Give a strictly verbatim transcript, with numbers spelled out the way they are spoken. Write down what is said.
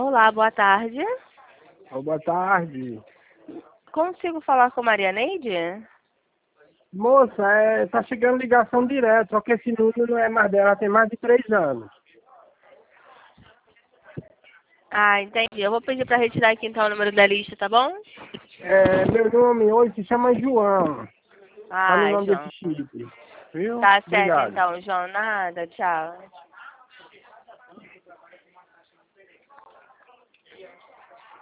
Olá, boa tarde. Oh, boa tarde. Consigo falar com Maria Neide? Moça, é, tá chegando ligação direta, só que esse número não é mais dela, tem mais de três anos. Ah, entendi. Eu vou pedir para retirar aqui então o número da lista, tá bom? É, meu nome hoje se chama João. Olha o Ah, nome João. desse chip. Viu? Tá certo Obrigado. então, João. Nada, tchau.